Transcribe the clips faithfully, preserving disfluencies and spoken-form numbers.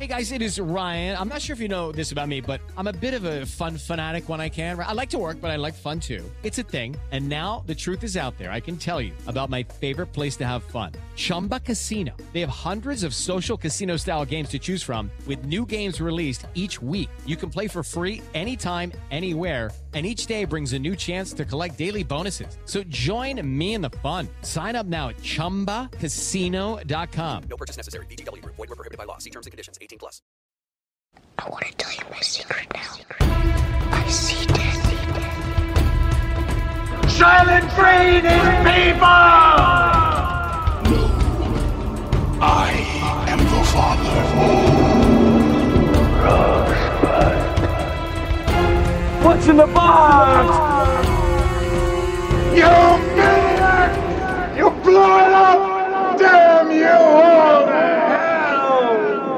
Hey guys, it is Ryan. I'm not sure if you know this about me, but I'm a bit of a fun fanatic when I can. I like to work, but I like fun too. It's a thing. And now the truth is out there. I can tell you about my favorite place to have fun. Chumba Casino. They have hundreds of social casino style games to choose from with new games released each week. You can play for free anytime, anywhere. And each day brings a new chance to collect daily bonuses. So join me in the fun. Sign up now at chumba casino dot com. No purchase necessary. V G W. Void where prohibited by law. See terms and conditions. eighteen plus. I want to tell you my secret now. I see death. Silent breathing people! No. I am the father. Rosebud. What's in the box? You maniac! You blew it up! Damn you all to hell!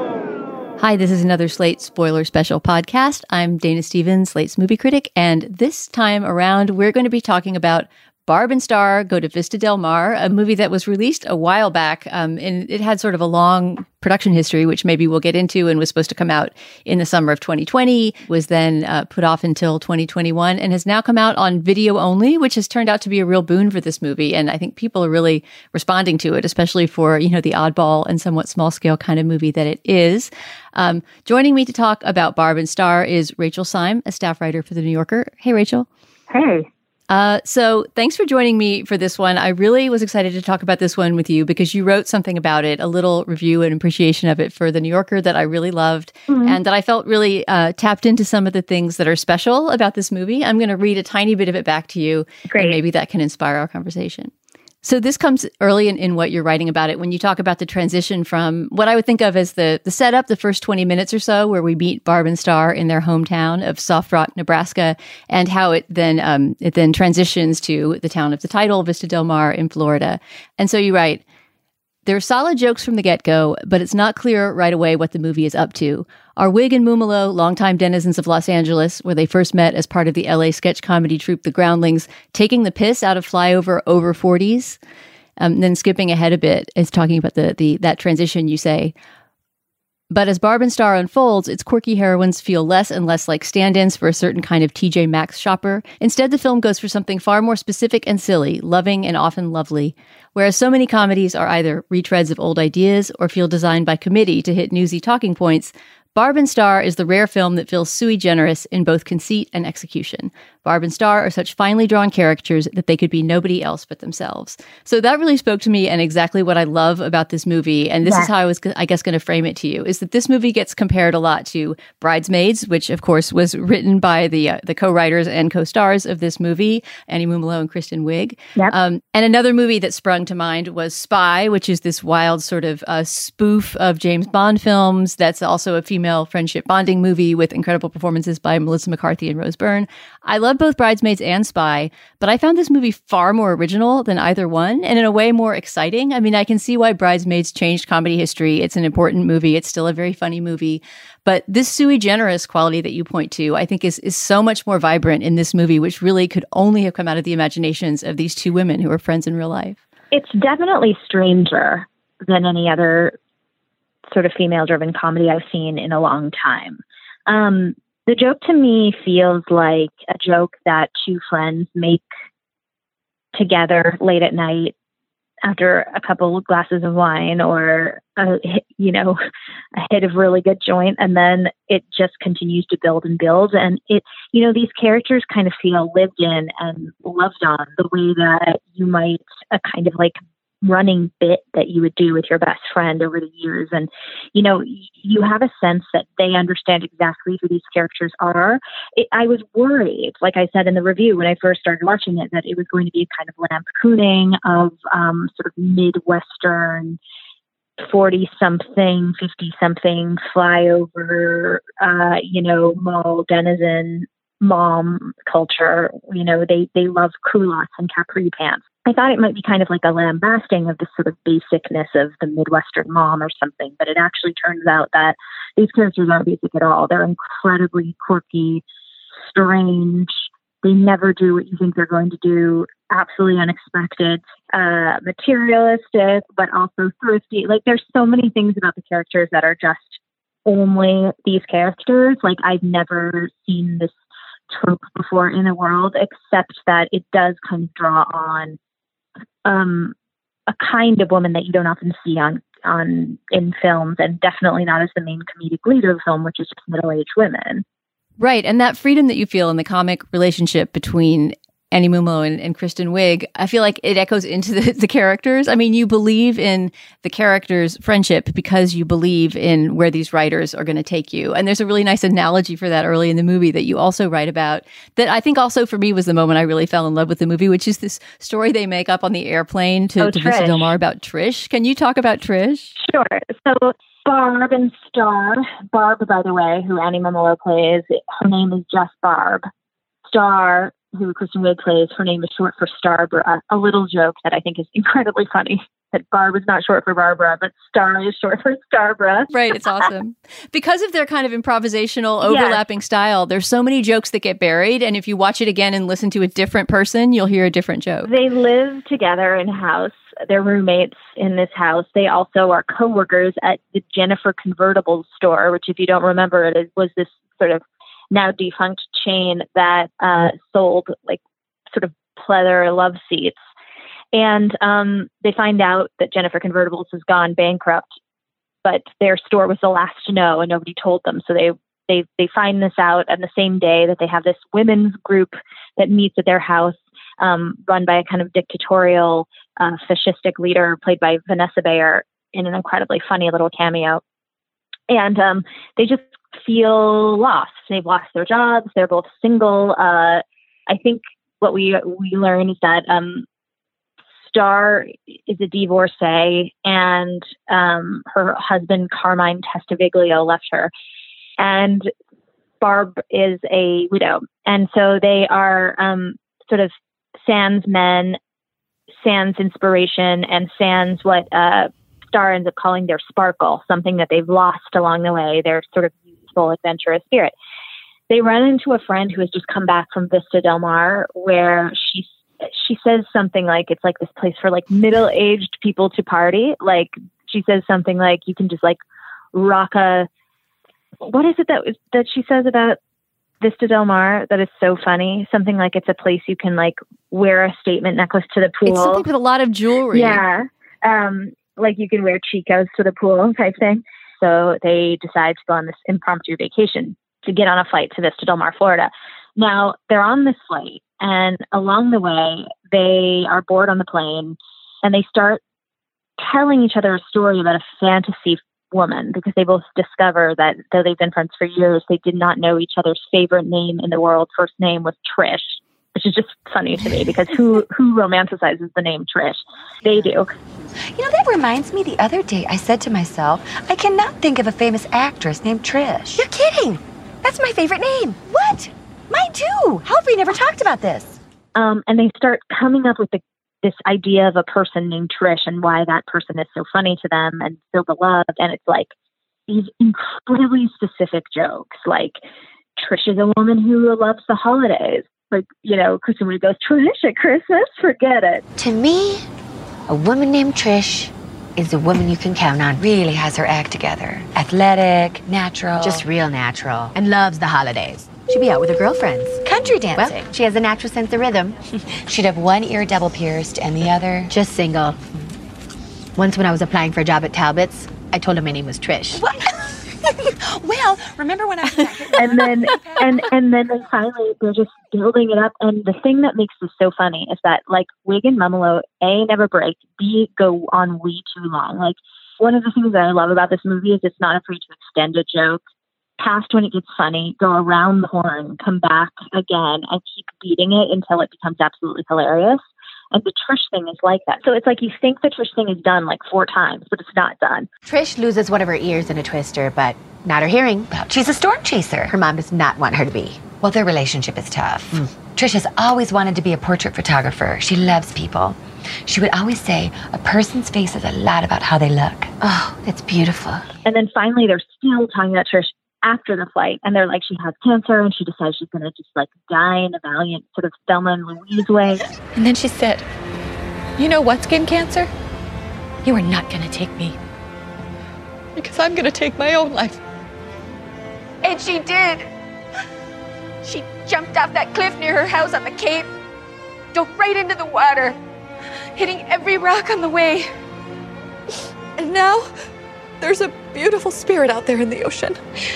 Hi, this is another Slate Spoiler Special podcast. I'm Dana Stevens, Slate's movie critic, and this time around, we're going to be talking about Barb and Star Go to Vista Del Mar, a movie that was released a while back, um, and it had sort of a long production history, which maybe we'll get into, and was supposed to come out in the summer of twenty twenty, was then uh, put off until twenty twenty-one, and has now come out on video only, which has turned out to be a real boon for this movie. And I think people are really responding to it, especially for, you know, the oddball and somewhat small scale kind of movie that it is. Um, joining me to talk about Barb and Star is Rachel Syme, a staff writer for The New Yorker. Hey, Rachel. Hey. Uh, so thanks for joining me for this one. I really was excited to talk about this one with you because you wrote something about it, a little review and appreciation of it for The New Yorker that I really loved, mm-hmm. and that I felt really uh, tapped into some of the things that are special about this movie. I'm going to read a tiny bit of it back to you, Great. And maybe that can inspire our conversation. So this comes early in, in what you're writing about it, when you talk about the transition from what I would think of as the, the setup, the first twenty minutes or so, where we meet Barb and Star in their hometown of Soft Rock, Nebraska, and how it then um, it then transitions to the town of the title, Vista Del Mar in Florida. And so you write, there are solid jokes from the get-go, but it's not clear right away what the movie is up to. Are Wig and Mumalo, longtime denizens of Los Angeles, where they first met as part of the L A sketch comedy troupe The Groundlings, taking the piss out of flyover over forties? Um, then skipping ahead a bit is talking about the the that transition, you say. But as Barb and Star unfolds, its quirky heroines feel less and less like stand-ins for a certain kind of T J Maxx shopper. Instead, the film goes for something far more specific and silly, loving and often lovely. Whereas so many comedies are either retreads of old ideas or feel designed by committee to hit newsy talking points, Barb and Star is the rare film that feels sui generis in both conceit and execution. Barb and Star are such finely drawn characters that they could be nobody else but themselves. So that really spoke to me, and exactly what I love about this movie. And this yeah. is how I was, I guess, going to frame it to you, is that this movie gets compared a lot to Bridesmaids, which, of course, was written by the uh, the co-writers and co-stars of this movie, Annie Mumalo and Kristen Wiig. Yep. Um, and another movie that sprung to mind was Spy, which is this wild sort of uh, spoof of James Bond films. That's also a female friendship bonding movie with incredible performances by Melissa McCarthy and Rose Byrne. I love both Bridesmaids and Spy, but I found this movie far more original than either one, and in a way more exciting. I mean, I can see why Bridesmaids changed comedy history. It's an important movie. It's still a very funny movie. But this sui generis quality that you point to, I think is, is so much more vibrant in this movie, which really could only have come out of the imaginations of these two women who are friends in real life. It's definitely stranger than any other sort of female-driven comedy I've seen in a long time. Um, the joke to me feels like a joke that two friends make together late at night after a couple of glasses of wine or, a, you know, a hit of really good joint, and then it just continues to build and build. And it, you know, these characters kind of feel lived in and loved on the way that you might a kind of like running bit that you would do with your best friend over the years. And, you know, you have a sense that they understand exactly who these characters are. It, I was worried, like I said in the review, when I first started watching it, that it was going to be a kind of lampooning of um, sort of Midwestern forty-something, fifty-something flyover, uh, you know, mall denizen mom culture. You know, they, they love culottes and capri pants. I thought it might be kind of like a lambasting of the sort of basicness of the Midwestern mom or something, but it actually turns out that these characters aren't basic at all. They're incredibly quirky, strange. They never do what you think they're going to do. Absolutely unexpected, uh, materialistic, but also thrifty. Like, there's so many things about the characters that are just only these characters. Like, I've never seen this trope before in the world, except that it does kind of draw on um, a kind of woman that you don't often see on on in films, and definitely not as the main comedic leader of the film, which is just middle-aged women. Right. And that freedom that you feel in the comic relationship between Annie Mumolo and, and Kristen Wiig, I feel like it echoes into the, the characters. I mean, you believe in the characters' friendship because you believe in where these writers are going to take you. And there's a really nice analogy for that early in the movie that you also write about that I think also for me was the moment I really fell in love with the movie, which is this story they make up on the airplane to, oh, to Vista Del Mar about Trish. Can you talk about Trish? Sure. So Barb and Star, Barb, by the way, who Annie Mumolo plays, her name is just Barb. Star, who Kristen Wiig plays, her name is short for Starbra. A little joke that I think is incredibly funny, that Barb is not short for Barbara, but Star is short for Starbra. Right, it's awesome. Because of their kind of improvisational, overlapping yes. style, there's so many jokes that get buried, and if you watch it again and listen to a different person, you'll hear a different joke. They live together in a house. They're roommates in this house. They also are co-workers at the Jennifer Convertibles store, which, if you don't remember, it was this sort of now defunct chain that uh, sold like sort of pleather love seats. And um, they find out that Jennifer Convertibles has gone bankrupt, but their store was the last to know and nobody told them. So they, they, they find this out on the same day that they have this women's group that meets at their house, um, run by a kind of dictatorial, uh, fascistic leader played by Vanessa Bayer in an incredibly funny little cameo. And um, they just feel lost. They've lost their jobs. They're both single. Uh, I think what we we learn is that um, Star is a divorcee, and um, her husband Carmine Testaviglio left her, and Barb is a widow, and so they are um, sort of sans men, sans inspiration, and sans what uh, Star ends up calling their sparkle, something that they've lost along the way. Their sort of adventurous spirit. They run into a friend who has just come back from Vista Del Mar, where she she says something like it's like this place for like middle-aged people to party. Like she says something like you can just like rock a what is it that that she says about Vista Del Mar that is so funny? Something like it's a place you can like wear a statement necklace to the pool. It's something with a lot of jewelry. Yeah, um, like you can wear Chicos to the pool type thing. So they decide to go on this impromptu vacation to get on a flight to Vista Del Mar, Florida. Now, they're on this flight, and along the way, they are bored on the plane, and they start telling each other a story about a fantasy woman, because they both discover that though they've been friends for years, they did not know each other's favorite name in the world. First name was Trish, which is just funny to me, because who, who romanticizes the name Trish? They do. You know, that reminds me, the other day I said to myself, I cannot think of a famous actress named Trish. You're kidding. That's my favorite name. What? Mine too. How have we never talked about this? Um, and they start coming up with the, this idea of a person named Trish and why that person is so funny to them and so beloved. And it's like these incredibly specific jokes, like Trish is a woman who loves the holidays. Like, you know, Kristen Wiig goes, Trish at Christmas? Forget it. To me, a woman named Trish is a woman you can count on. Really has her act together. Athletic, natural. Just real natural. And loves the holidays. She'd be out with her girlfriends. Country dancing. Well, she has a natural sense of rhythm. She'd have one ear double pierced and the other just single. Once when I was applying for a job at Talbot's, I told him my name was Trish. What? Well, remember when I was and then and and then they finally they're just building it up. And the thing that makes this so funny is that like Wiig and Mumolo, A, never break, B, go on way too long. Like one of the things that I love about this movie is it's not afraid to extend a joke past when it gets funny, go around the horn, come back again, and keep beating it until it becomes absolutely hilarious. And the Trish thing is like that. So it's like you think the Trish thing is done like four times, but it's not done. Trish loses one of her ears in a twister, but not her hearing. She's a storm chaser. Her mom does not want her to be. Well, their relationship is tough. Mm. Trish has always wanted to be a portrait photographer. She loves people. She would always say, a person's face says a lot about how they look. Oh, it's beautiful. And then finally, they're still talking about Trish after the flight, and they're like, she has cancer, and she decides she's going to just like die in a valiant sort of Thelma and Louise way. And then she said, you know what, skin cancer? You are not going to take me. Because I'm going to take my own life. And she did. She jumped off that cliff near her house on the Cape, dove right into the water, hitting every rock on the way. And now there's a beautiful spirit out there in the ocean.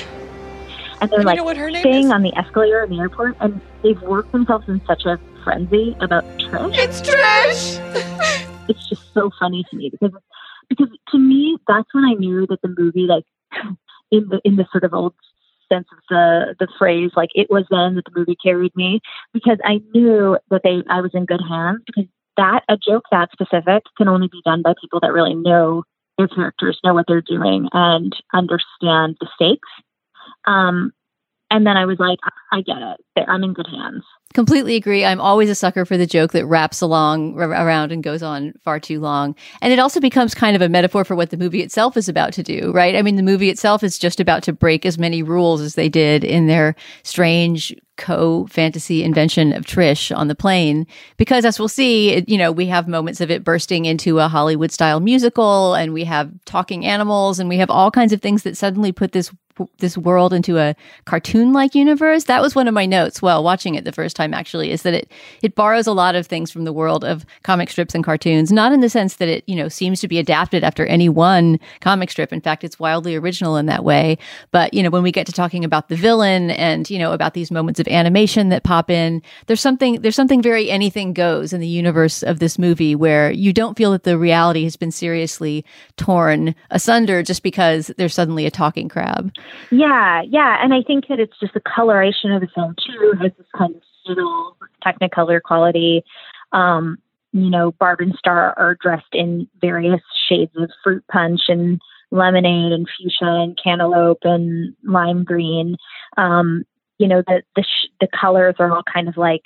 And they're You like know what her name staying is? on the escalator in the airport, and they've worked themselves in such a frenzy about Trish. It's Trish! It's just so funny to me because because to me that's when I knew that the movie, like in the in the sort of old sense of the the phrase, like it was then that the movie carried me, because I knew that they I was in good hands, because that a joke that specific can only be done by people that really know their characters, know what they're doing, and understand the stakes. Um, and then I was like, I, I get it. I'm in good hands. Completely agree. I'm always a sucker for the joke that wraps along r- around and goes on far too long. And it also becomes kind of a metaphor for what the movie itself is about to do, right? I mean, the movie itself is just about to break as many rules as they did in their strange co-fantasy invention of Trish on the plane. Because as we'll see, it, you know, we have moments of it bursting into a Hollywood-style musical, and we have talking animals, and we have all kinds of things that suddenly put this this world into a cartoon-like universe. That was one of my notes while watching it the first time, actually, is that it it borrows a lot of things from the world of comic strips and cartoons, not in the sense that it, you know, seems to be adapted after any one comic strip. In fact, it's wildly original in that way. But, you know, when we get to talking about the villain and, you know, about these moments of animation that pop in, there's something there's something very anything goes in the universe of this movie, where you don't feel that the reality has been seriously torn asunder just because there's suddenly a talking crab. Yeah, yeah. And I think that it's just the coloration of the film, too, has this kind of subtle Technicolor quality. Um, you know, Barb and Star are dressed in various shades of fruit punch and lemonade and fuchsia and cantaloupe and lime green. Um, you know, the the, sh- the colors are all kind of like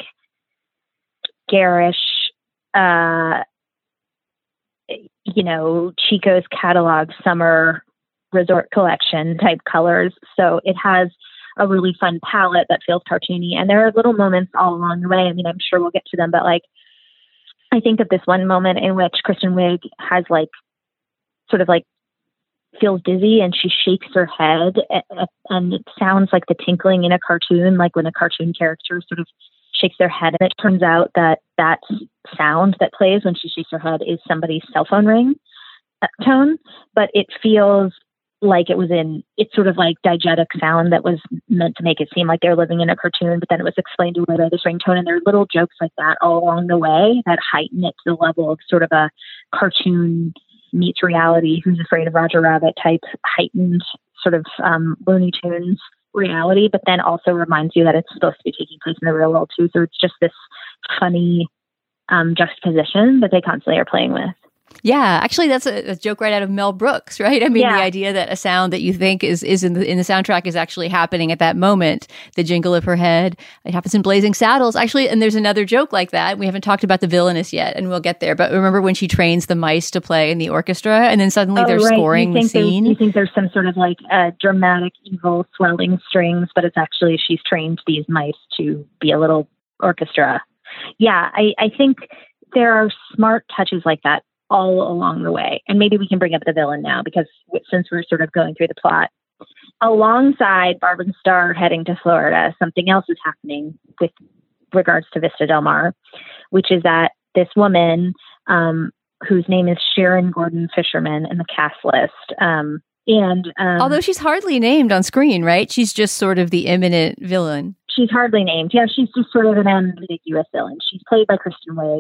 garish, uh, you know, Chico's catalog summer resort collection type colors. So it has a really fun palette that feels cartoony. And there are little moments all along the way. I mean, I'm sure we'll get to them, but like, I think of this one moment in which Kristen Wiig has like, sort of like feels dizzy, and she shakes her head, and it sounds like the tinkling in a cartoon, like when a cartoon character sort of shakes their head. And it turns out that that sound that plays when she shakes her head is somebody's cell phone ring tone, but it feels like it was in, it's sort of like diegetic sound that was meant to make it seem like they're living in a cartoon, but then it was explained away by this ringtone. And there are little jokes like that all along the way that heighten it to the level of sort of a cartoon meets reality, Who's Afraid of Roger Rabbit type heightened sort of um, Looney Tunes reality, but then also reminds you that it's supposed to be taking place in the real world too. So it's just this funny um, juxtaposition that they constantly are playing with. Yeah, actually, that's a, a joke right out of Mel Brooks, right? I mean, Yeah. the idea that a sound that you think is is in the in the soundtrack is actually happening at that moment. The jingle of her head, it happens in Blazing Saddles, actually. And there's another joke like that. We haven't talked about the villainess yet, and we'll get there. But remember when she trains the mice to play in the orchestra, and then suddenly Oh, they're right. scoring you the think there's- scene? You think there's some sort of like uh, dramatic, evil, swelling strings, but it's actually she's trained these mice to be a little orchestra. Yeah, I, I think there are smart touches like that all along the way. And maybe we can bring up the villain now, because w- since we're sort of going through the plot, alongside Barb and Star heading to Florida, something else is happening with regards to Vista Del Mar, which is that this woman, um, whose name is Sharon Gordon Fisherman in the cast list, um, and um, Although she's hardly named on screen, right? She's just sort of the imminent villain. she's hardly named. Yeah, she's just sort of an ambiguous villain. She's played by Kristen Wiig.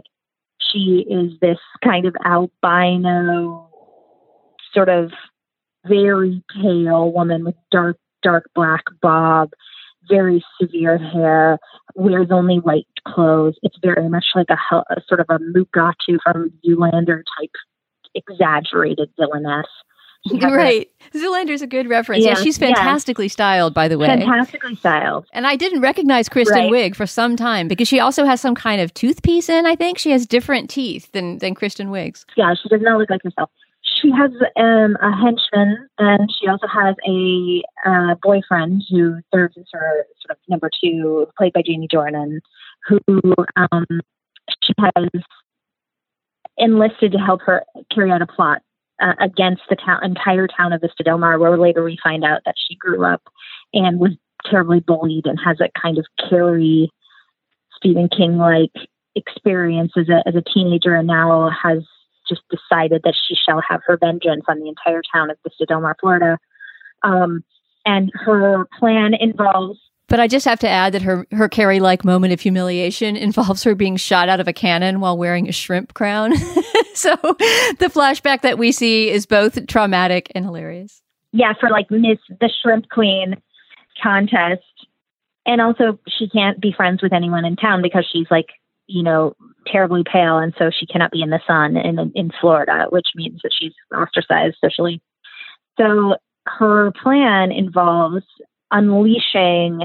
She is this kind of albino, sort of very pale woman with dark, dark black bob, very severe hair, wears only white clothes. It's very much like a, hel- a sort of a Mugatu from Zoolander type exaggerated villainess. She has a- Right. Zoolander's a good reference. Yeah, Yeah, she's yeah. fantastically styled, by the way. fantastically styled. And I didn't recognize Kristen Right. Wiig for some time because she also has some kind of tooth piece in, I think. She has different teeth than, than Kristen Wiig's. Yeah, she does not look like herself. She has um, a henchman, and she also has a uh, boyfriend who serves as her sort of number two, played by Jamie Dornan, who um, she has enlisted to help her carry out a plot uh, against the town, entire town of Vista Del Mar, where later we find out that she grew up and was terribly bullied and has a kind of Carrie, Stephen King-like experience as a, as a teenager, and now has just decided that she shall have her vengeance on the entire town of Vista Del Mar, Florida. Um, and her plan involves... But I just have to add that her, her Carrie-like moment of humiliation involves her being shot out of a cannon while wearing a shrimp crown. So the flashback that we see is both traumatic and hilarious. Yeah, for like Miss the Shrimp Queen contest. And also she can't be friends with anyone in town because she's like, you know, terribly pale. And so she cannot be in the sun in, in Florida, which means that she's ostracized socially. So her plan involves unleashing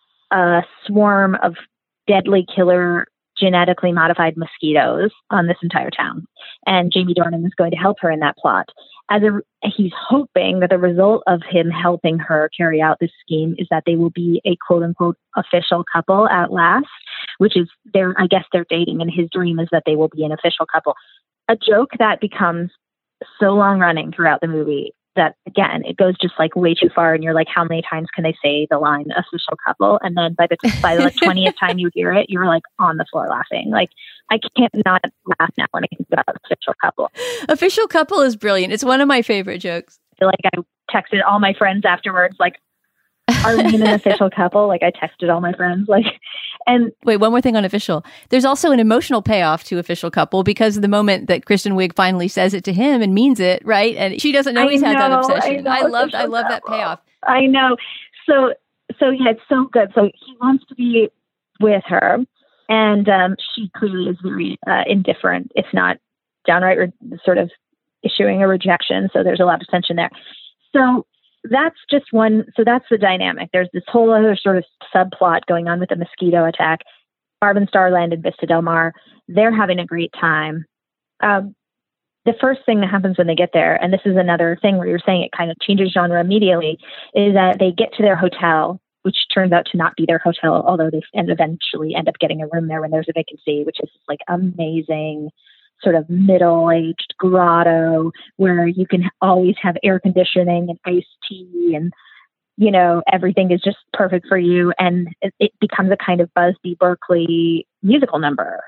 a swarm of deadly killer genetically modified mosquitoes on this entire town. And Jamie Dornan is going to help her in that plot. As a, he's hoping that the result of him helping her carry out this scheme is that they will be a quote unquote official couple at last, which is their, I guess they're dating, and his dream is that they will be an official couple. A joke that becomes so long running throughout the movie that, again, it goes just like way too far, and you're like, how many times can they say the line official couple? And then by the by the like twentieth time you hear it, you're like on the floor laughing. Like, I can't not laugh now when I think about official couple. Official couple is brilliant. It's one of my favorite jokes. I feel like I texted all my friends afterwards, like, are we an official couple? Like, I texted all my friends, like, and wait, one more thing on official. There's also an emotional payoff to official couple because of the moment that Kristen Wiig finally says it to him and means it, right? And she doesn't know I he's had know, that obsession. I, I loved, I love that couple. payoff. I know. So, so yeah, it's so good. So he wants to be with her, and um, she clearly is very uh, indifferent, if not downright re- sort of issuing a rejection. So there's a lot of tension there. So that's just one. So that's the dynamic. There's this whole other sort of subplot going on with the mosquito attack. Barb and Star land in Vista Del Mar. They're having a great time. Um, the first thing that happens when they get there, and this is another thing where you're saying it kind of changes genre immediately, is that they get to their hotel, which turns out to not be their hotel, although they and eventually end up getting a room there when there's a vacancy, which is like amazing sort of middle-aged grotto where you can always have air conditioning and iced tea and, you know, everything is just perfect for you. And it, it becomes a kind of Busby Berkeley musical number.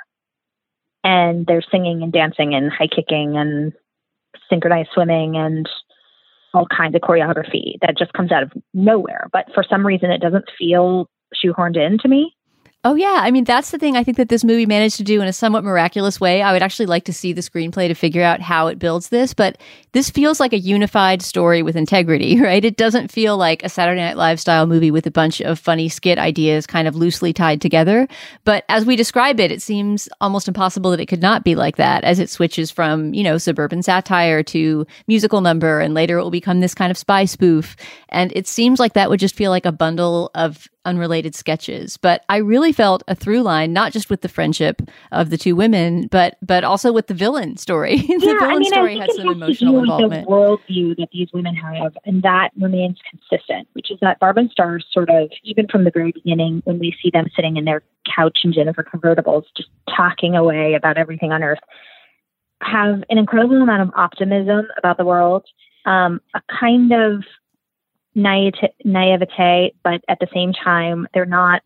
And they're singing and dancing and high kicking and synchronized swimming and all kinds of choreography that just comes out of nowhere. But for some reason, it doesn't feel shoehorned in to me. Oh, yeah. I mean, that's the thing I think that this movie managed to do in a somewhat miraculous way. I would actually like to see the screenplay to figure out how it builds this, but this feels like a unified story with integrity, right? It doesn't feel like a Saturday Night Live style movie with a bunch of funny skit ideas kind of loosely tied together. But as we describe it, it seems almost impossible that it could not be like that as it switches from, you know, suburban satire to musical number, and later it will become this kind of spy spoof. And it seems like that would just feel like a bundle of unrelated sketches. But I really felt a through line, not just with the friendship of the two women, but but also with the villain story. the yeah, villain I mean, story I had some emotional involvement. The worldview that these women have, and that remains consistent, which is that Barb and Star sort of, even from the very beginning, when we see them sitting in their couch in Jennifer convertibles, just talking away about everything on earth, have an incredible amount of optimism about the world, um, a kind of naivete, naivete, but at the same time, they're not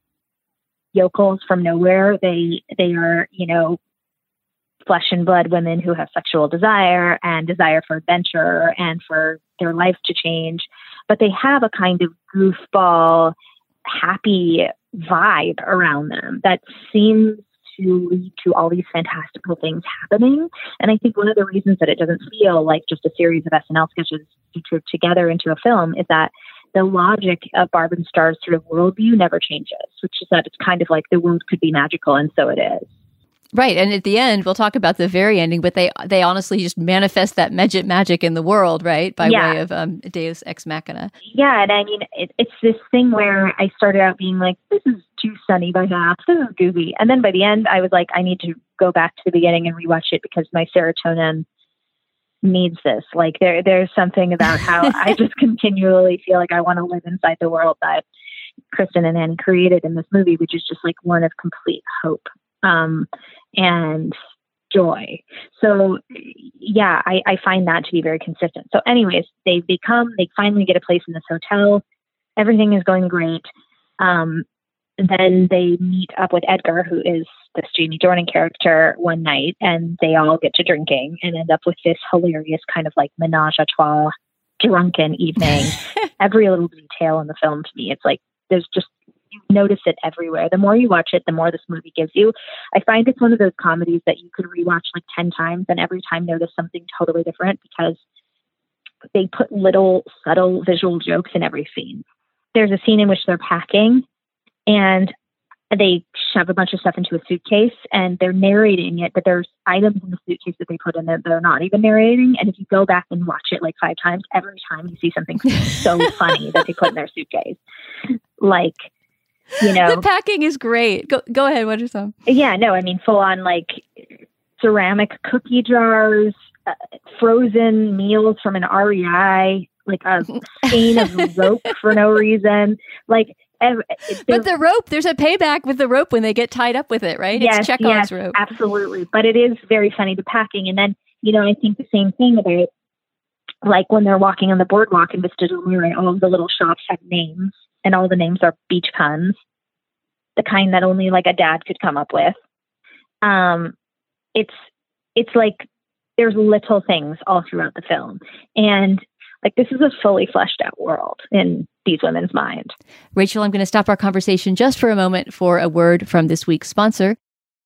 yokels from nowhere. They they are, you know, flesh and blood women who have sexual desire and desire for adventure and for their life to change. But they have a kind of goofball, happy vibe around them that seems to lead to all these fantastical things happening. And I think one of the reasons that it doesn't feel like just a series of S N L sketches featured together into a film is that the logic of Barb and Star's sort of worldview never changes, which is that it's kind of like the world could be magical, and so it is. Right. And at the end, we'll talk about the very ending, but they they honestly just manifest that magic magic in the world, right? By yeah. way of um, Deus Ex Machina. Yeah. And I mean, it, it's this thing where I started out being like, this is too sunny by half. This is goofy. And then by the end, I was like, I need to go back to the beginning and rewatch it because my serotonin needs this. Like there, there's something about how I just continually feel like I want to live inside the world that Kristen and Annie created in this movie, which is just like one of complete hope. Um, and joy. So yeah, I, I find that to be very consistent. So anyways, they become, they finally get a place in this hotel. everything is going great. Um, then they meet up with Edgar, who is this Jamie Dornan character, one night, and they all get to drinking and end up with this hilarious kind of like menage a trois drunken evening. Every little detail in the film, to me, it's like there's just, you notice it everywhere. The more you watch it, the more this movie gives you. I find it's one of those comedies that you could rewatch like ten times and every time notice something totally different, because they put little subtle visual jokes in every scene. There's a scene in which they're packing and they shove a bunch of stuff into a suitcase and they're narrating it, but there's items in the suitcase that they put in there that they're not even narrating. And if you go back and watch it like five times, every time you see something so funny that they put in their suitcase. Like, you know, the packing is great. Go go ahead. What are some? Yeah, no, I mean, full on like ceramic cookie jars, uh, frozen meals from an R E I, like a skein of rope for no reason. Like, ev- but the rope, there's a payback with the rope when they get tied up with it, right? Yes, it's Chekhov's yes, rope. Absolutely. But it is very funny, the packing. And then, you know, I think the same thing about like when they're walking on the boardwalk in Vista del Mare, all of the little shops have names. And all the names are beach puns, the kind that only like a dad could come up with. Um, it's it's like there's little things all throughout the film, and like this is a fully fleshed out world in these women's mind. Rachel, I'm going to stop our conversation just for a moment for a word from this week's sponsor.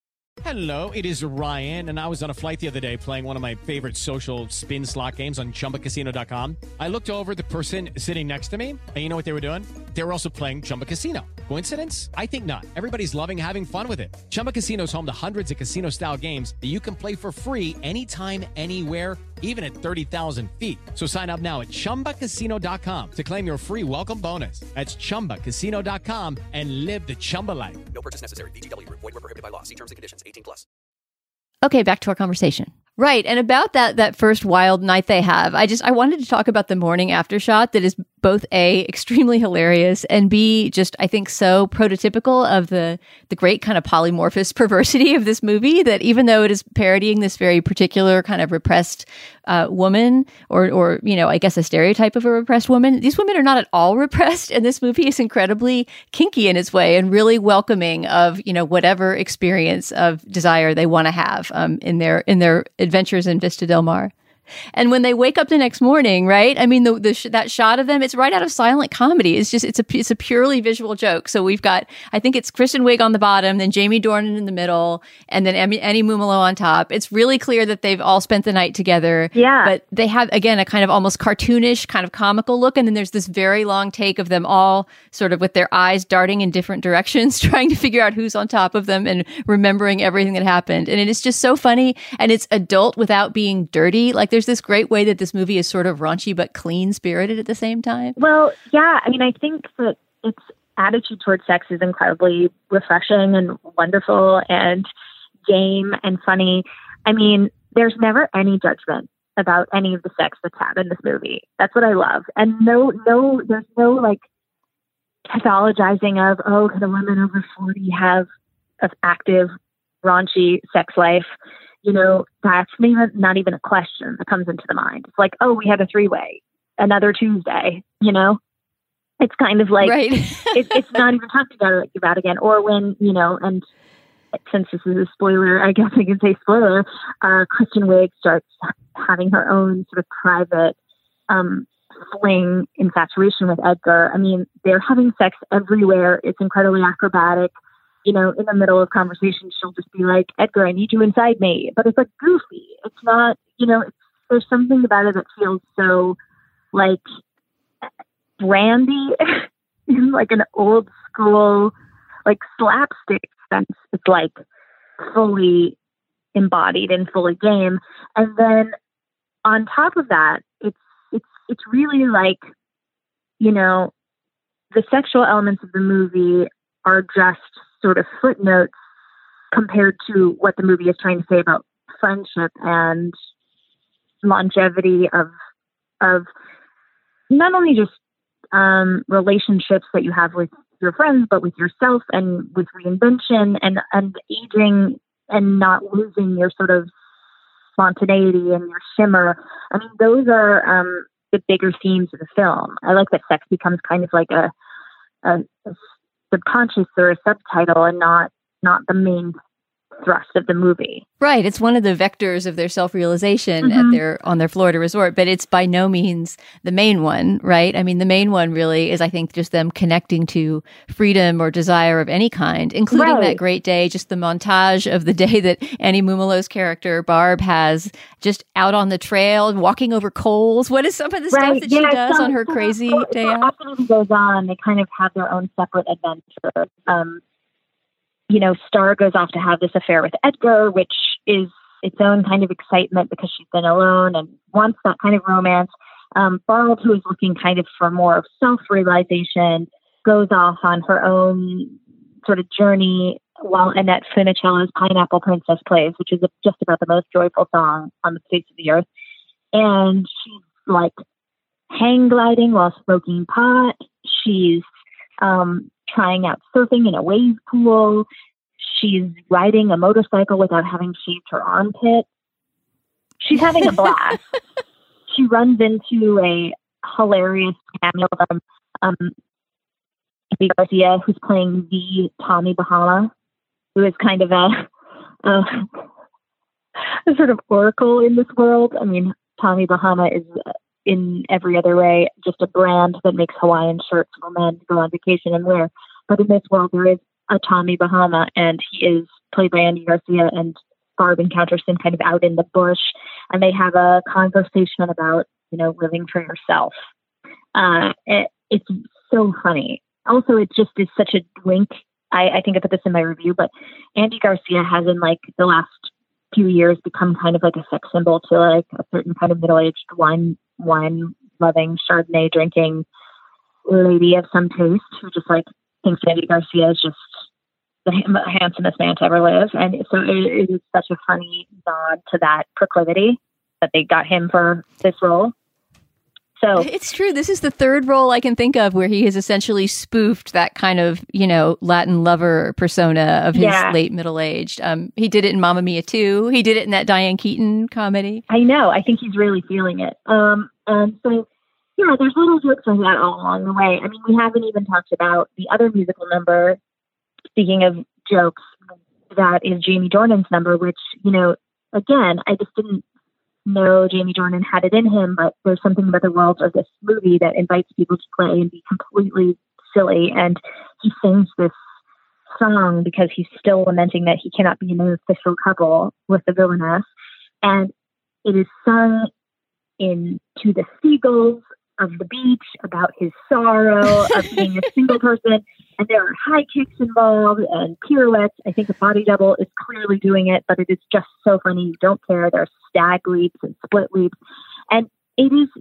Hello, it is Ryan, and I was on a flight the other day playing one of my favorite social spin slot games on Chumba Casino dot com. I looked over at the person sitting next to me, and you know what they were doing? They were also playing Chumba Casino. Coincidence? I think not. Everybody's loving having fun with it. Chumba Casino is home to hundreds of casino-style games that you can play for free anytime, anywhere, even at thirty thousand feet. So sign up now at Chumba Casino dot com to claim your free welcome bonus. That's Chumba Casino dot com and live the Chumba life. No purchase necessary. V G W. Void where prohibited by law. See terms and conditions. eighteen plus. Okay, back to our conversation. Right. And about that that first wild night they have, I just I wanted to talk about the morning after shot that is both A, extremely hilarious, and B, just I think so prototypical of the the great kind of polymorphous perversity of this movie, that even though it is parodying this very particular kind of repressed uh, woman, or or you know, I guess a stereotype of a repressed woman, these women are not at all repressed, and this movie is incredibly kinky in its way and really welcoming of, you know, whatever experience of desire they want to have um, in their in their adventures in Vista del Mar. And when they wake up the next morning, right? I mean, the, the sh- that shot of them, it's right out of silent comedy. It's just, it's a, it's a purely visual joke. So we've got, I think it's Kristen Wiig on the bottom, then Jamie Dornan in the middle, and then Annie, Annie Mumolo on top. It's really clear that they've all spent the night together. Yeah. But they have, again, a kind of almost cartoonish, kind of comical look. And then there's this very long take of them all sort of with their eyes darting in different directions, trying to figure out who's on top of them and remembering everything that happened. And it is just so funny. And it's adult without being dirty. Like, there's this great way that this movie is sort of raunchy but clean spirited at the same time. Well, yeah, I mean, I think that its attitude towards sex is incredibly refreshing and wonderful and game and funny. I mean, there's never any judgment about any of the sex that's had in this movie. That's what I love. And no, no, there's no like pathologizing of, oh, can a woman over forty have an active, raunchy sex life? You know, that's even, not even a question that comes into the mind. It's like, oh, we had a three-way, another Tuesday, you know? It's kind of like, right. it, it's not even talked about, about again. Or when, you know, and since this is a spoiler, I guess I can say spoiler, uh, Kristen Wiig starts having her own sort of private um, fling infatuation with Edgar. I mean, they're having sex everywhere. It's incredibly acrobatic. You know, in the middle of conversation, she'll just be like, Edgar, I need you inside me. But it's like goofy. It's not, you know, it's, there's something about it that feels so like brandy in like an old school, like slapstick sense. It's like fully embodied and fully game. And then on top of that, it's, it's, it's really like, you know, the sexual elements of the movie are just sort of footnotes compared to what the movie is trying to say about friendship and longevity of of not only just um, relationships that you have with your friends, but with yourself and with reinvention and, and aging and not losing your sort of spontaneity and your shimmer. I mean, those are um, the bigger themes of the film. I like that sex becomes kind of like a, a, a subconscious or a subtitle and not not the main thrust of the movie. Right. It's one of the vectors of their self-realization Mm-hmm. at their on their Florida resort, but it's by no means the main one, right? I mean, the main one really is, I think, just them connecting to freedom or desire of any kind, including Right. that great day, just the montage of the day that Annie Mumolo's character, Barb, has just out on the trail, walking over coals. What is some of the Right. stuff that Yeah, she does so- on her so- crazy so- day so out? As the movie goes on, they kind of have their own separate adventure. Um, you know, Star goes off to have this affair with Edgar, which is its own kind of excitement because she's been alone and wants that kind of romance. Um, Barb, who is looking kind of for more of self-realization, goes off on her own sort of journey while Annette Funicella's Pineapple Princess plays, which is a, just about the most joyful song on the face of the earth. And she's like hang gliding while smoking pot. She's um, trying out surfing in a wave pool. She's riding a motorcycle without having shaved her armpit. She's having a blast. She runs into a hilarious cameo from um, Andy Garcia, who's playing the Tommy Bahama, who is kind of a, a, a sort of oracle in this world. I mean, Tommy Bahama is in every other way just a brand that makes Hawaiian shirts for men to go on vacation and wear. But in this world, there is a Tommy Bahama, and he is played by Andy Garcia, and Barb encounters him kind of out in the bush, and they have a conversation about, you know, living for yourself. Uh, it, it's so funny. Also, it just is such a wink. I, I think I put this in my review, but Andy Garcia has in like the last few years become kind of like a sex symbol to like a certain kind of middle-aged wine wine loving Chardonnay drinking lady of some taste who just like thinks Andy Garcia is just the handsomest man to ever live. And so it, it is such a funny nod to that proclivity that they got him for this role. So it's true. This is the third role I can think of where he has essentially spoofed that kind of, you know, Latin lover persona of his Yeah. late middle-aged. Um, he did it in Mamma Mia too. He did it in that Diane Keaton comedy. I know. I think he's really feeling it. Um, and so, yeah, there's little jokes like that all along the way. I mean, we haven't even talked about the other musical number. Speaking of jokes, that is Jamie Dornan's number, which, you know, again, I just didn't know Jamie Dornan had it in him, but there's something about the world of this movie that invites people to play and be completely silly. And he sings this song because he's still lamenting that he cannot be in an official couple with the villainess. And it is sung in To the Seagulls of the Beach about his sorrow of being a single person. And there are high kicks involved and pirouettes. I think the body double is clearly doing it, but it is just so funny. You don't care. There are stag leaps and split leaps. And it is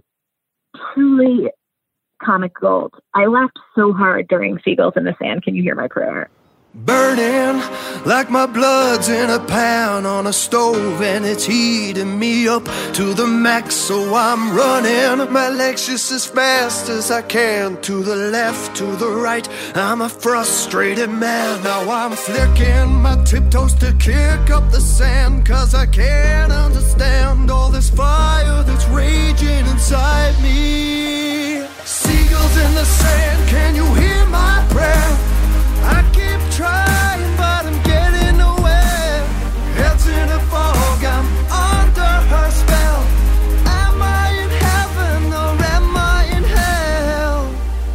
truly comic gold. I laughed so hard during Seagulls in the Sand. Can you hear my prayer? Burning like my blood's in a pan on a stove, and it's heating me up to the max, so I'm running my legs just as fast as I can, to the left, to the right. I'm a frustrated man. Now I'm flicking my tiptoes to kick up the sand, cause I can't understand all this fire that's raging inside me. Seagulls in the sand, can you hear my breath? I keep trying, but I'm getting nowhere. Head's in a fog, I'm under her spell. Am I in heaven or am I in hell?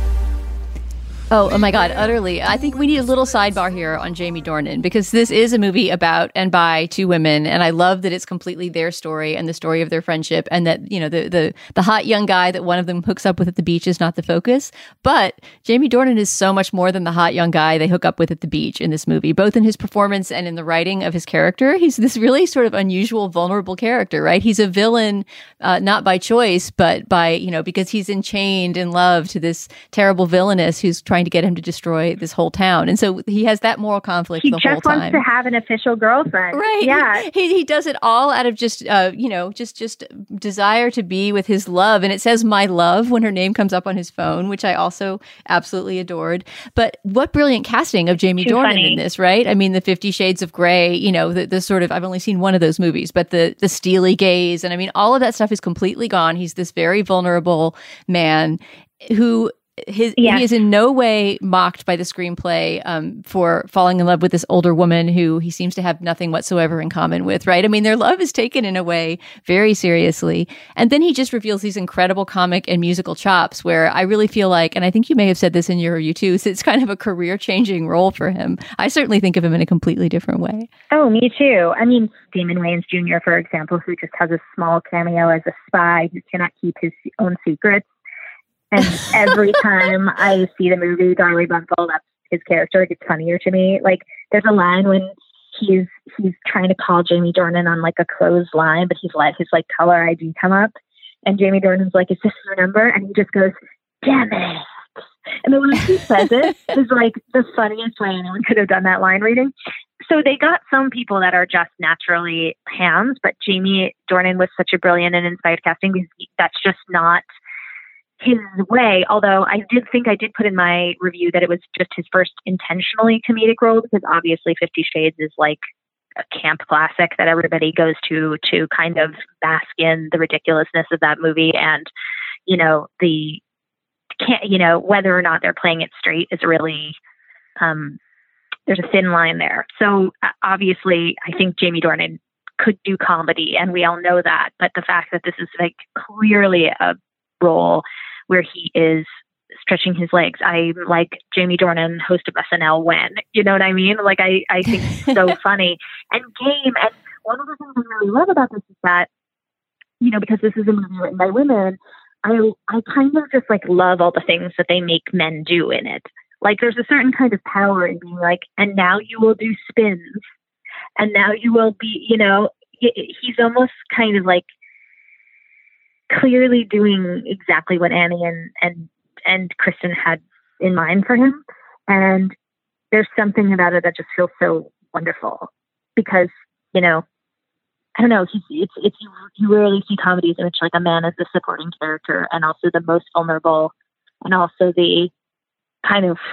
Oh, oh my God, utterly. I think we need a little sidebar here on Jamie Dornan, because this is a movie about and by two women, and I love that it's completely their story and the story of their friendship, and that, you know, the the the hot young guy that one of them hooks up with at the beach is not the focus. But Jamie Dornan is so much more than the hot young guy they hook up with at the beach in this movie, both in his performance and in the writing of his character. He's this really sort of unusual, vulnerable character, right? He's a villain, uh, not by choice, but by, you know, because he's enchained in love to this terrible villainess who's trying to get him to destroy this whole town. And so he has that moral conflict he the whole time. He just wants to have an official girlfriend. Right. Yeah. He, he does it all out of just, uh, you know, just, just desire to be with his love. And it says my love when her name comes up on his phone, which I also absolutely adored. But what brilliant casting of Jamie Too Dornan funny. in this, right? I mean, the Fifty Shades of Grey, you know, the, the sort of, I've only seen one of those movies, but the, the steely gaze. And I mean, all of that stuff is completely gone. He's this very vulnerable man who his Yes. he is in no way mocked by the screenplay um, for falling in love with this older woman who he seems to have nothing whatsoever in common with, right? I mean, their love is taken in a way very seriously. And then he just reveals these incredible comic and musical chops where I really feel like, and I think you may have said this in your review too, so it's kind of a career-changing role for him. I certainly think of him in a completely different way. Oh, me too. I mean, Damon Wayans Junior, for example, who just has a small cameo as a spy who cannot keep his own secrets. And every time I see the movie Darley Bumble, that's his character, it gets funnier to me. Like, there's a line when he's he's trying to call Jamie Dornan on like a closed line, but he's let his like caller I D come up, and Jamie Dornan's like, "Is this your number?" And he just goes, "Damn it!" And the way he says it is like the funniest way anyone could have done that line reading. So they got some people that are just naturally hams, but Jamie Dornan was such a brilliant and inspired casting because that's just not his way. Although I did think I did put in my review that it was just his first intentionally comedic role, because obviously Fifty Shades is like a camp classic that everybody goes to to kind of bask in the ridiculousness of that movie, and you know the can't you know whether or not they're playing it straight is really um there's a thin line there. So uh, obviously I think Jamie Dornan could do comedy, and we all know that, but the fact that this is like clearly a role where he is stretching his legs. I like Jamie Dornan, host of S N L, when, you know what I mean? Like, I, I think it's so funny and game. And one of the things I really love about this is that, you know, because this is a movie written by women, I, I kind of just like love all the things that they make men do in it. Like, there's a certain kind of power in being like, and now you will do spins, and now you will be, you know, he's almost kind of like clearly doing exactly what Annie and, and, and Kristen had in mind for him. And there's something about it that just feels so wonderful because, you know, I don't know, he's, it's, it's, you rarely see comedies in which like a man is the supporting character and also the most vulnerable and also the kind of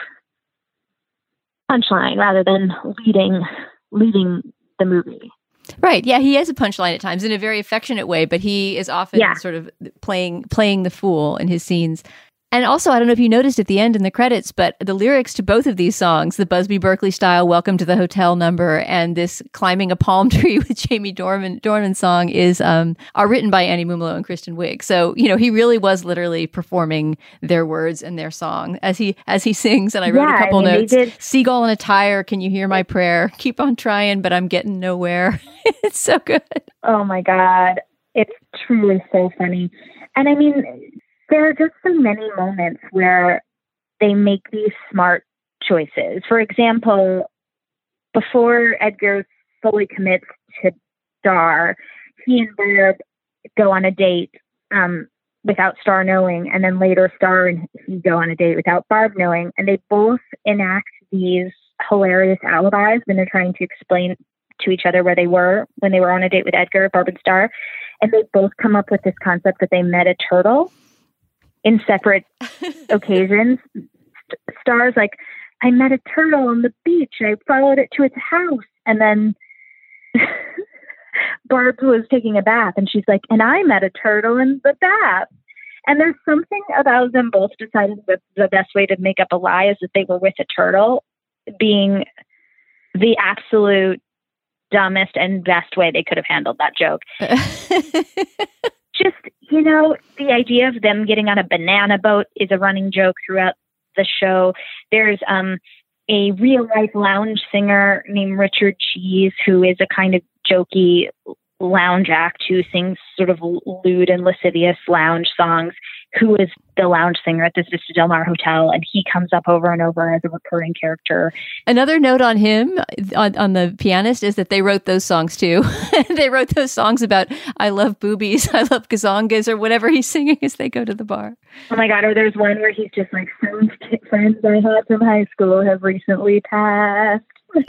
punchline rather than leading, leading the movie. Right. Yeah, he has a punchline at times in a very affectionate way, but he is often yeah. sort of playing playing the fool in his scenes. And also, I don't know if you noticed at the end in the credits, but the lyrics to both of these songs, the Busby Berkeley style "Welcome to the Hotel" number and this "Climbing a Palm Tree" with Jamie Dornan, Dornan song is um, are written by Annie Mumolo and Kristen Wiig. So, you know, he really was literally performing their words and their song as he as he sings. And I wrote yeah, a couple I mean, notes. Did... Seagull in a tire, can you hear my prayer? Keep on trying, but I'm getting nowhere. It's so good. Oh my God. It's truly so funny. And I mean, there are just so many moments where they make these smart choices. For example, before Edgar fully commits to Star, he and Barb go on a date um, without Star knowing, and then later Star and he go on a date without Barb knowing, and they both enact these hilarious alibis when they're trying to explain to each other where they were when they were on a date with Edgar, Barb and Star, and they both come up with this concept that they met a turtle in separate occasions. Star's like, I met a turtle on the beach. I followed it to its house. And then Barb was taking a bath and she's like, and I met a turtle in the bath. And there's something about them both deciding that the best way to make up a lie is that they were with a turtle being the absolute dumbest and best way they could have handled that joke. Just, you know, the idea of them getting on a banana boat is a running joke throughout the show. There's um, a real life lounge singer named Richard Cheese, who is a kind of jokey lounge act who sings sort of lewd and lascivious lounge songs. who is the lounge singer at this Vista Del Mar hotel, and he comes up over and over as a recurring character. Another note on him, on, on the pianist, is that they wrote those songs too. They wrote those songs about I love boobies, I love gazongas, or whatever he's singing as they go to the bar. Oh my God, or there's one where he's just like, some friends I had from high school have recently passed.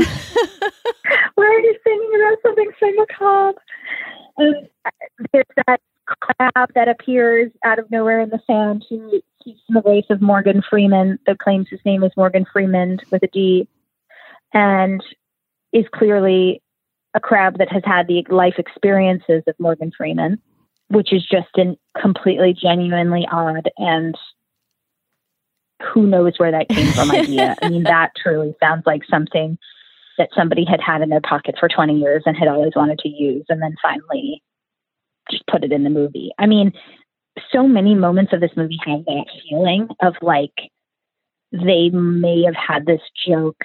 Where he's singing about something so macabre. And there's that crab that appears out of nowhere in the sand who keeps in the race of Morgan Freeman, that claims his name is Morgan Freeman with a D, and is clearly a crab that has had the life experiences of Morgan Freeman, which is just an completely genuinely odd and who knows where that came from idea. I mean, that truly sounds like something that somebody had had in their pocket for twenty years and had always wanted to use, and then finally just put it in the movie. I mean, so many moments of this movie have that feeling of like they may have had this joke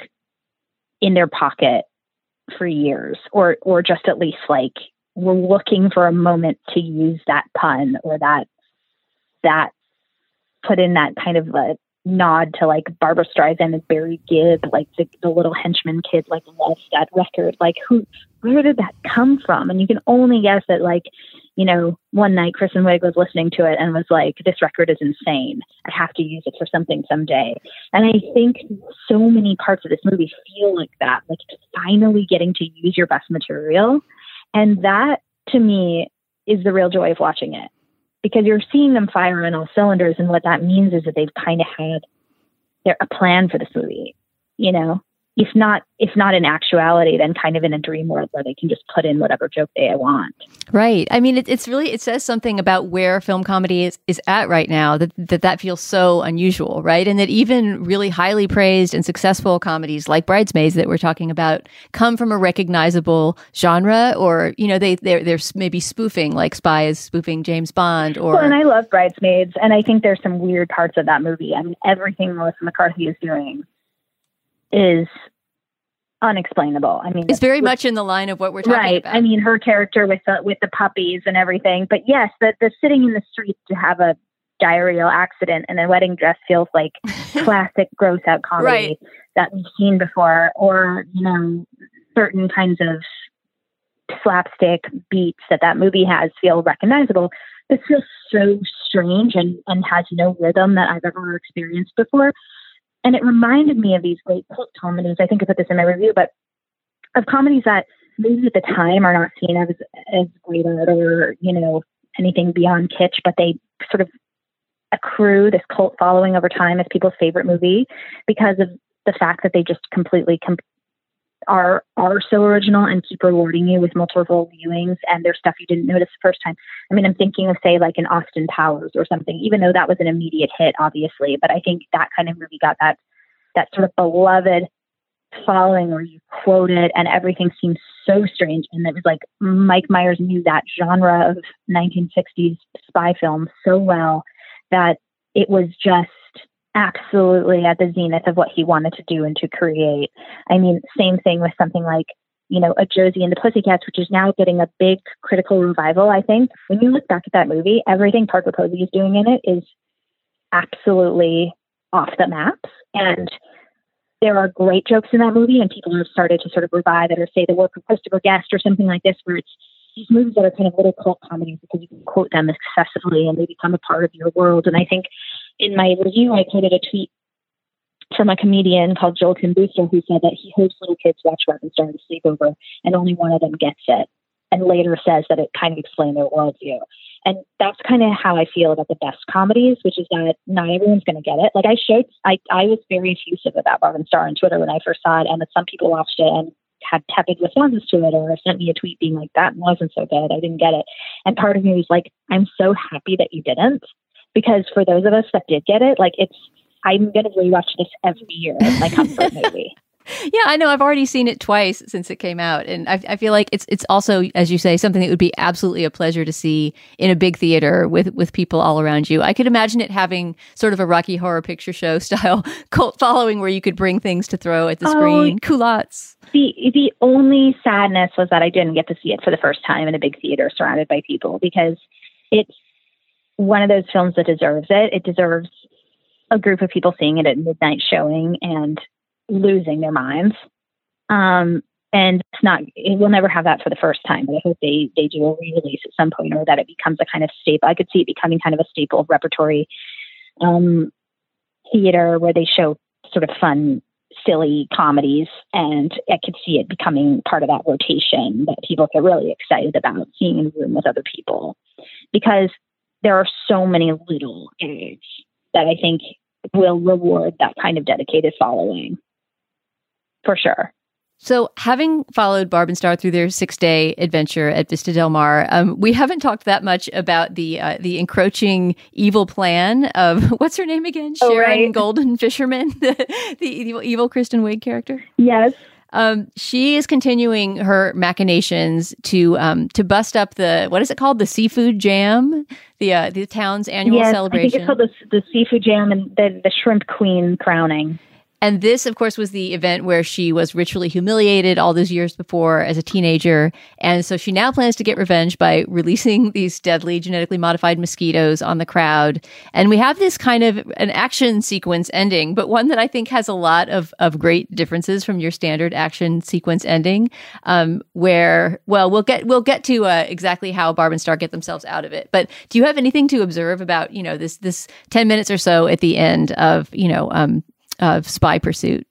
in their pocket for years, or or just at least like we're looking for a moment to use that pun or that that put in that kind of a nod to like Barbra Streisand and Barry Gibb, like the, the little henchman kid, like loves that record. Like who, where did that come from? And you can only guess that like, you know, one night Kristen Wiig was listening to it and was like, this record is insane. I have to use it for something someday. And I think so many parts of this movie feel like that, like finally getting to use your best material. And that to me is the real joy of watching it. Because you're seeing them fire on all cylinders, and what that means is that they've kind of had their, a plan for this movie, you know, if not, if not in actuality, then kind of in a dream world where they can just put in whatever joke they want. Right. I mean, it, it's really, it says something about where film comedy is, is at right now, that, that that feels so unusual, right? And that even really highly praised and successful comedies like Bridesmaids that we're talking about come from a recognizable genre, or, you know, they, they're, they're maybe spoofing, like Spy is spoofing James Bond, or... Well, and I love Bridesmaids, and I think there's some weird parts of that movie. I mean, everything Melissa McCarthy is doing is unexplainable. I mean, it's very much in the line of what we're talking right. about. I mean, her character with the with the puppies and everything. But yes, the the sitting in the street to have a diarrheal accident in a wedding dress feels like classic gross out comedy right. that we've seen before, or you know, certain kinds of slapstick beats that that movie has feel recognizable. This feels so strange and and has no rhythm that I've ever experienced before. And it reminded me of these great cult comedies. I think I put this in my review, but of comedies that maybe at the time are not seen as as great art or, you know, anything beyond kitsch, but they sort of accrue this cult following over time as people's favorite movie because of the fact that they just completely comp- are are so original and keep rewarding you with multiple viewings, and there's stuff you didn't notice the first time. I mean, I'm thinking of, say, like an Austin Powers or something, even though that was an immediate hit, obviously. But I think that kind of movie got that that sort of beloved following where you quote it and everything seems so strange. And it was like Mike Myers knew that genre of nineteen sixties spy film so well that it was just absolutely at the zenith of what he wanted to do and to create. I mean, same thing with something like, you know, a Josie and the Pussycats, which is now getting a big critical revival, I think. When you look back at that movie, everything Parker Posey is doing in it is absolutely off the maps. And there are great jokes in that movie, and people have started to sort of revive it or say the work of Christopher Guest or something like this, where it's these movies that are kind of little cult comedies because you can quote them excessively and they become a part of your world. And I think in my review, I quoted a tweet from a comedian called Joel Kim Booster who said that he hopes little kids watch Robin Star to sleep over and only one of them gets it, and later says that it kind of explained their worldview. And that's kind of how I feel about the best comedies, which is that not everyone's going to get it. Like I showed, I, I was very effusive about Robin Star on Twitter when I first saw it, and that some people watched it and had tepid responses to it, or sent me a tweet being like, that wasn't so good, I didn't get it. And part of me was like, I'm so happy that you didn't, because for those of us that did get it, like it's, I'm going to rewatch this every year as my comfort movie. Yeah, I know. I've already seen it twice since it came out. And I, I feel like it's it's also, as you say, something that would be absolutely a pleasure to see in a big theater with, with people all around you. I could imagine it having sort of a Rocky Horror Picture Show style cult following where you could bring things to throw at the screen. Oh, culottes. The, the only sadness was that I didn't get to see it for the first time in a big theater surrounded by people, because it's one of those films that deserves it. It deserves a group of people seeing it at midnight showing and losing their minds. Um, and it's not, it will never have that for the first time, but I hope they, they do a re-release at some point, or that it becomes a kind of staple. I could see it becoming kind of a staple of repertory um, theater where they show sort of fun, silly comedies. And I could see it becoming part of that rotation that people get really excited about seeing in a room with other people, because there are so many little gags that I think will reward that kind of dedicated following, for sure. So having followed Barb and Star through their six-day adventure at Vista Del Mar, um, we haven't talked that much about the uh, the encroaching evil plan of, what's her name again? Oh, Sharon right. Golden Fisherman, the, the evil, evil Kristen Wiig character? Yes. Um, she is continuing her machinations to um, to bust up the, what is it called? The Seafood Jam, the uh, the town's annual yes, celebration. I think it's called the, the Seafood Jam and the, the Shrimp Queen crowning. And this, of course, was the event where she was ritually humiliated all those years before as a teenager. And so she now plans to get revenge by releasing these deadly genetically modified mosquitoes on the crowd. And we have this kind of an action sequence ending, but one that I think has a lot of, of great differences from your standard action sequence ending, um, where, well, we'll get we'll get to uh, exactly how Barb and Star get themselves out of it. But do you have anything to observe about, you know, this this ten minutes or so at the end of, you know, um, of Spy Pursuit?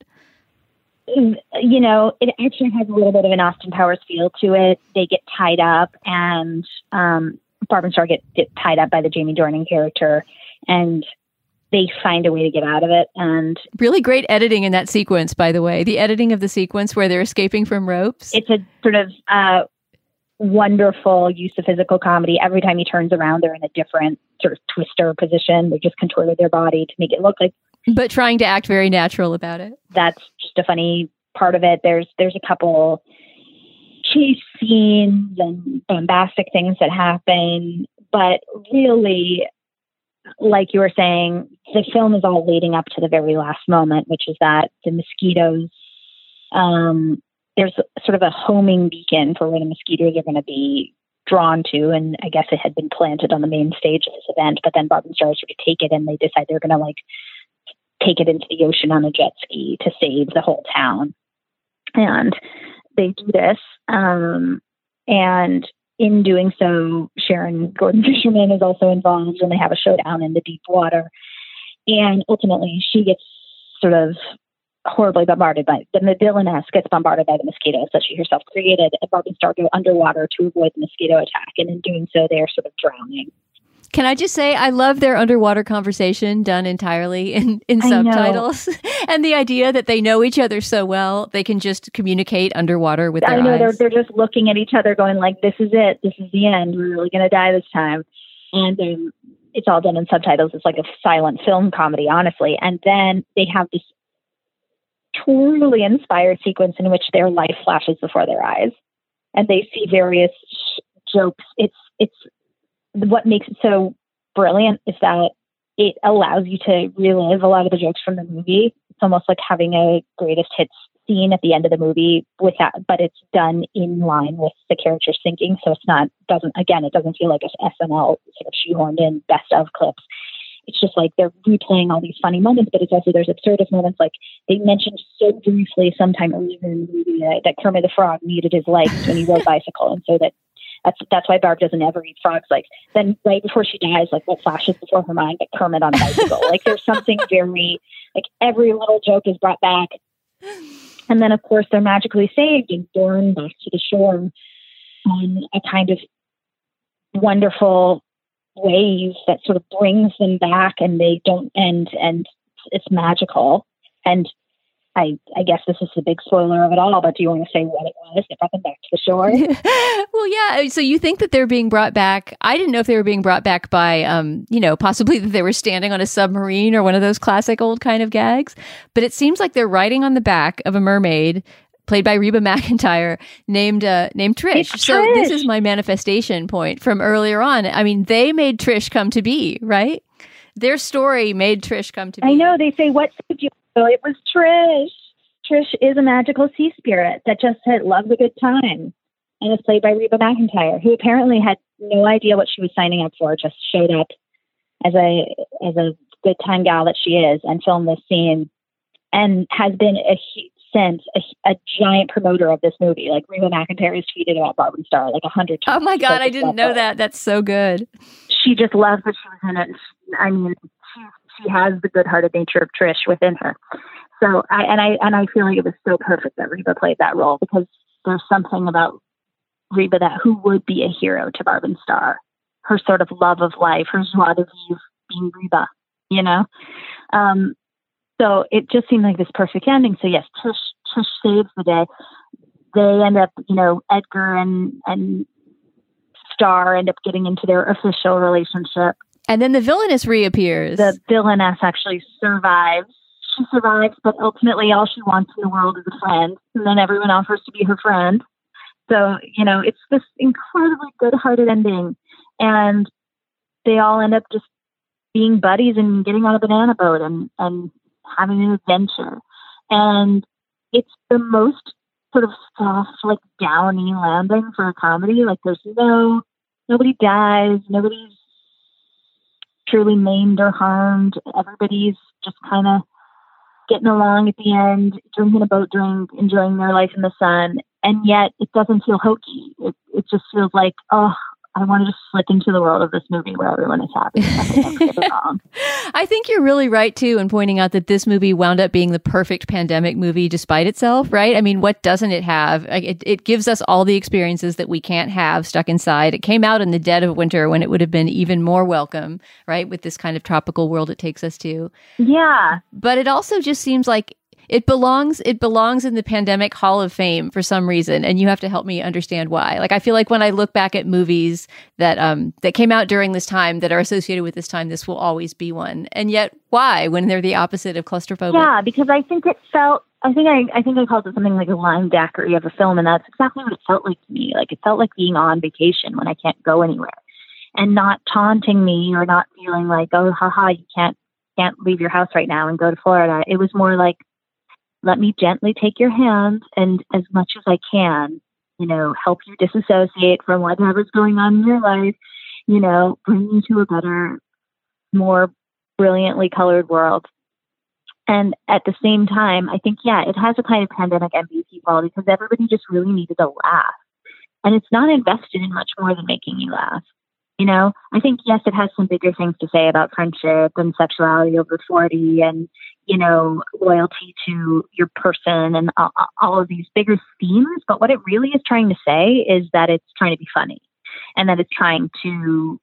You know, it actually has a little bit of an Austin Powers feel to it. They get tied up, and um, Barb and Star get, get tied up by the Jamie Dornan character, and they find a way to get out of it. And really great editing in that sequence, by the way. The editing of the sequence where they're escaping from ropes. It's a sort of uh, wonderful use of physical comedy. Every time he turns around, they're in a different sort of twister position. They just contorted their body to make it look like, but trying to act very natural about it. That's just a funny part of it. There's there's a couple chase scenes and bombastic things that happen, but really, like you were saying, the film is all leading up to the very last moment, which is that the mosquitoes, um, there's sort of a homing beacon for where the mosquitoes are going to be drawn to, and I guess it had been planted on the main stage of this event, but then Barb and Star sort of take it and they decide they're going to like take it into the ocean on a jet ski to save the whole town. And they do this. Um, and in doing so, Sharon Gordon Fisherman is also involved, and they have a showdown in the deep water. And ultimately, she gets sort of horribly bombarded by, the villainess gets bombarded by the mosquitoes that she herself created. And Barb and Star go underwater to avoid the mosquito attack. And in doing so, they're sort of drowning. Can I just say, I love their underwater conversation done entirely in, in subtitles. And the idea that they know each other so well, they can just communicate underwater with their I know, eyes. They're, they're just looking at each other going like, this is it. This is the end. We're really going to die this time. And um, it's all done in subtitles. It's like a silent film comedy, honestly. And then they have this truly inspired sequence in which their life flashes before their eyes. And they see various sh- jokes. It's, it's, what makes it so brilliant is that it allows you to relive a lot of the jokes from the movie. It's almost like having a greatest hits scene at the end of the movie with that, but it's done in line with the characters thinking. So it's not, doesn't, again, it doesn't feel like a S N L sort of shoehorned in best of clips. It's just like they're replaying all these funny moments, but it's also, there's absurdist moments. Like they mentioned so briefly sometime earlier in the movie uh, that Kermit the Frog muted his legs when he rode bicycle. And so that, That's that's why Barb doesn't ever eat frogs. Like then right before she dies, like what flashes before her mind, but Kermit on a bicycle. Like there's something very, like every little joke is brought back. And then of course they're magically saved and borne back to the shore on a kind of wonderful wave that sort of brings them back, and they don't end, and it's magical. And I, I guess this is the big spoiler of it all, but do you want to say what it was that brought them back to the shore? Well, yeah. So you think that they're being brought back. I didn't know if they were being brought back by, um, you know, possibly that they were standing on a submarine or one of those classic old kind of gags. But it seems like they're riding on the back of a mermaid played by Reba McEntire, named uh, named Trish. It's So Trish. this is my manifestation point from earlier on. I mean, they made Trish come to be, right? Their story made Trish come to be. I know. They say, what saved you? So it was Trish. Trish is a magical sea spirit that just had loved a good time, and is played by Reba McEntire, who apparently had no idea what she was signing up for, just showed up as a as a good time gal that she is, and filmed this scene, and has been a since a, a giant promoter of this movie. Like Reba McEntire has tweeted about Barb and Star like a hundred times. Oh my God, I didn't know that. That's so good. She just loves that she was in it. I mean, she, she has the good-hearted nature of Trish within her. So I and I and I feel like it was so perfect that Reba played that role, because there's something about Reba that who would be a hero to Barb and Star. Her sort of love of life, her joie de vivre being Reba, you know? Um, so it just seemed like this perfect ending. So yes, Trish, Trish saves the day. They end up, you know, Edgar and, and Star end up getting into their official relationship. And then the villainess reappears. The villainess actually survives. She survives, but ultimately all she wants in the world is a friend. And then everyone offers to be her friend. So, you know, it's this incredibly good-hearted ending. And they all end up just being buddies and getting on a banana boat and, and having an adventure. And it's the most sort of soft, like downy landing for a comedy. Like there's no, nobody dies, nobody's truly maimed or harmed. Everybody's just kind of getting along at the end, drinking a boat drink, enjoying their life in the sun. And yet it doesn't feel hokey. It, it just feels like, oh, I want to just slip into the world of this movie where everyone is happy. I think you're really right, too, in pointing out that this movie wound up being the perfect pandemic movie despite itself, right? I mean, what doesn't it have? It, it gives us all the experiences that we can't have stuck inside. It came out in the dead of winter when it would have been even more welcome, right? With this kind of tropical world it takes us to. Yeah. But it also just seems like It belongs it belongs in the Pandemic Hall of Fame for some reason, and you have to help me understand why. Like, I feel like when I look back at movies that um that came out during this time that are associated with this time, this will always be one. And yet, why, when they're the opposite of claustrophobic? Yeah, because I think it felt, I think I, I think I called it something like a line daiquiri of a film, and that's exactly what it felt like to me. Like, it felt like being on vacation when I can't go anywhere, and not taunting me or not feeling like, oh, haha, you can't can't leave your house right now and go to Florida. It was more like, let me gently take your hand and, as much as I can, you know, help you disassociate from whatever's going on in your life, you know, bring you to a better, more brilliantly colored world. And at the same time, I think, yeah, it has a kind of pandemic M V P quality because everybody just really needed to laugh. And it's not invested in much more than making you laugh. You know, I think, yes, it has some bigger things to say about friendship and sexuality over forty and, you know, loyalty to your person and all, all of these bigger themes. But what it really is trying to say is that it's trying to be funny and that it's trying to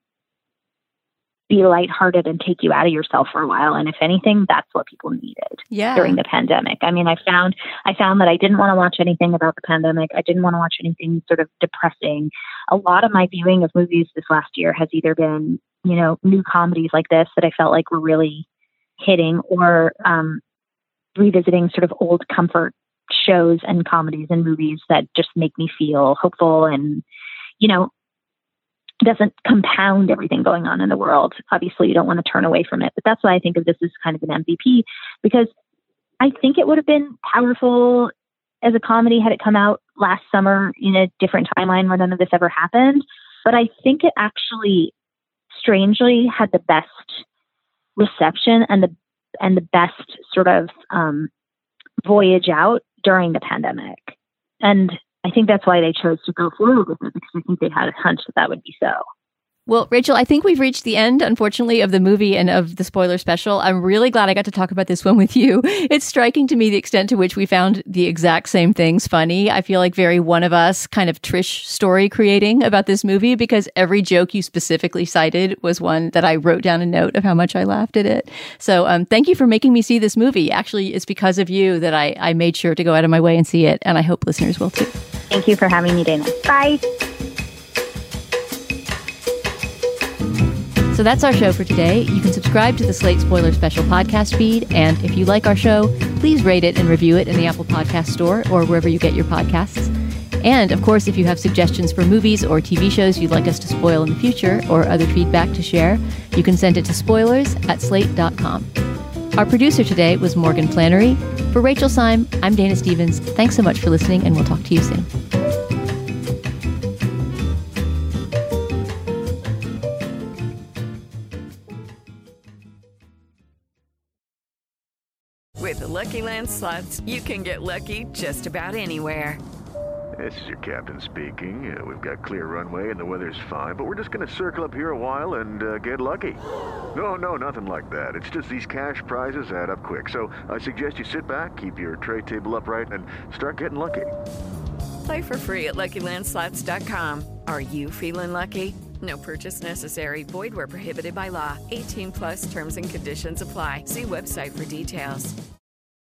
be lighthearted and take you out of yourself for a while. And if anything, that's what people needed yeah. during the pandemic. I mean, I found, I found that I didn't want to watch anything about the pandemic. I didn't want to watch anything sort of depressing. A lot of my viewing of movies this last year has either been, you know, new comedies like this that I felt like were really hitting, or um, revisiting sort of old comfort shows and comedies and movies that just make me feel hopeful and, you know, doesn't compound everything going on in the world. Obviously, you don't want to turn away from it, but that's why I think of this as kind of an M V P, because I think it would have been powerful as a comedy had it come out last summer in a different timeline where none of this ever happened. But I think it actually, strangely, had the best reception and the and the best sort of um, voyage out during the pandemic. And I think that's why they chose to go forward with it, because I think they had a hunch that that would be so. Well, Rachel, I think we've reached the end, unfortunately, of the movie and of the spoiler special. I'm really glad I got to talk about this one with you. It's striking to me the extent to which we found the exact same things funny. I feel like very One of Us kind of Trish story creating about this movie, because every joke you specifically cited was one that I wrote down a note of how much I laughed at it. So um, thank you for making me see this movie. Actually, it's because of you that I, I made sure to go out of my way and see it, and I hope listeners will too. Thank you for having me, Dana. Bye. So that's our show for today. You can subscribe to the Slate Spoiler Special podcast feed, and if you like our show, please rate it and review it in the Apple Podcast Store or wherever you get your podcasts. And, of course, if you have suggestions for movies or T V shows you'd like us to spoil in the future, or other feedback to share, you can send it to spoilers at slate dot com. Our producer today was Morgan Flannery. For Rachel Syme, I'm Dana Stevens. Thanks so much for listening, and we'll talk to you soon. With the Lucky Land Slots, you can get lucky just about anywhere. This is your captain speaking. Uh, we've got clear runway and the weather's fine, but we're just going to circle up here a while and uh, get lucky. No, no, nothing like that. It's just these cash prizes add up quick. So I suggest you sit back, keep your tray table upright, and start getting lucky. Play for free at Lucky Land Slots dot com. Are you feeling lucky? No purchase necessary. Void where prohibited by law. eighteen plus terms and conditions apply. See website for details.